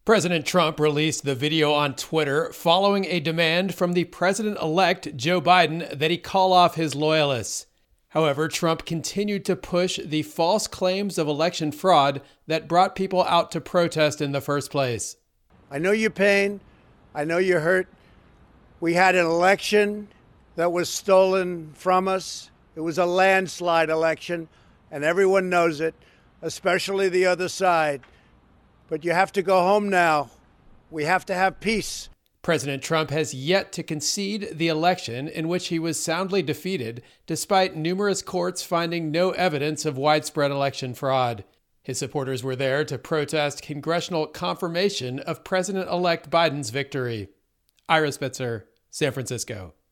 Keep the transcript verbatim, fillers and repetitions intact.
President Trump released the video on Twitter following a demand from the president-elect Joe Biden that he call off his loyalists. However, Trump continued to push the false claims of election fraud that brought people out to protest in the first place. I know your pain. I know you're hurt. We had an election that was stolen from us. It was a landslide election, and everyone knows it, especially the other side. But you have to go home now. We have to have peace. President Trump has yet to concede the election in which he was soundly defeated, despite numerous courts finding no evidence of widespread election fraud. His supporters were there to protest congressional confirmation of President-elect Biden's victory. Ira Spitzer, San Francisco.